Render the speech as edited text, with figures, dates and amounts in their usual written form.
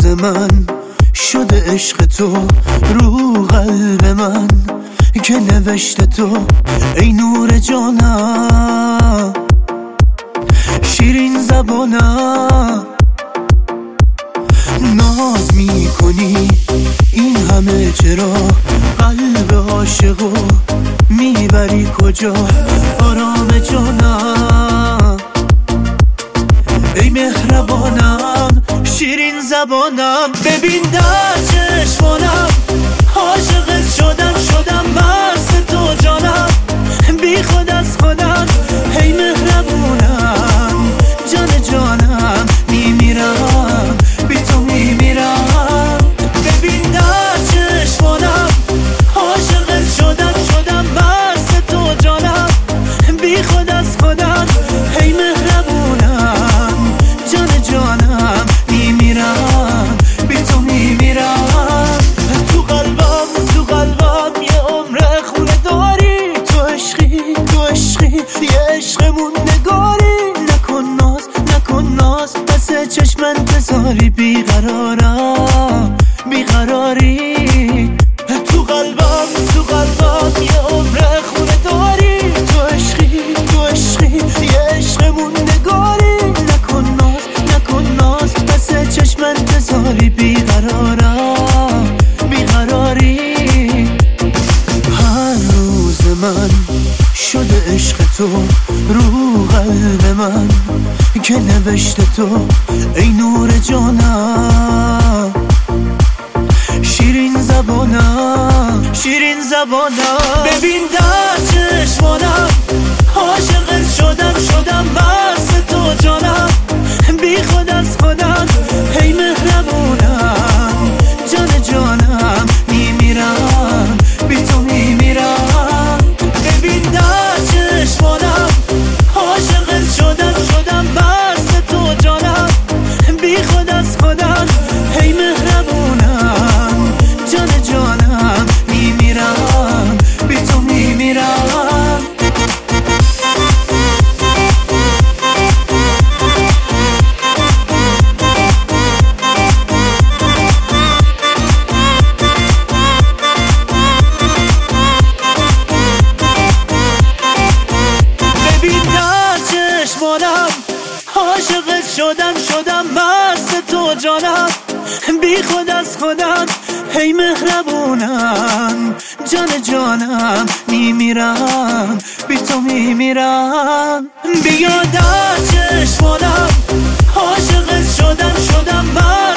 من شده عشق تو رو قلب من که نوشته تو ای نور جانم، شیرین زبانم. ناز میکنی این همه چرا؟ قلب عاشقو میبری کجا؟ آرام جانم ای مهربانم، شیرین زبانم. ببین در چشمانم عاشقت شدم مست تو جانم، بی خود از خودم ای مهربونم، جان جانم میمیرم بی تو میمیرم. ببین در چشمانم عاشقت شدم مست تو جانم، بی خود از خودم ای مهربونم، جان جانم میمیرم بی تو میمیرم. تو قلبم یه عمر خونه داری، تو عشقی یه عشقمون نگاری. نکن ناز پس چشمن بذاری، بیقراری. تو قلبم یه عمر خونه داری، تو عشقی یه عشقمون نگاری. نکن ناز پس چشمن بذاری، بیقراری. هر روز من شده عشق تو رو قلب من که نوشته تو ای نور جانم، شیرین زبانم. ببین در چشمانم عاشقت شدم مست تو جانم، بی خود از خودم ای مهربونم، جان جانم میمیرم بی تو میمیرم. ببین در چشمانم عاشقت شدم مست تو جانم، بی خود از خودم ای مهربونم، جان جانم میمیرم بی تو میمیرم. عاشقت شدم مست تو جانم، بی خود از خودم ای مهربونم، جان جانم میمیرم بی تو میمیرم. بیا در چشمانم عاشقت شدم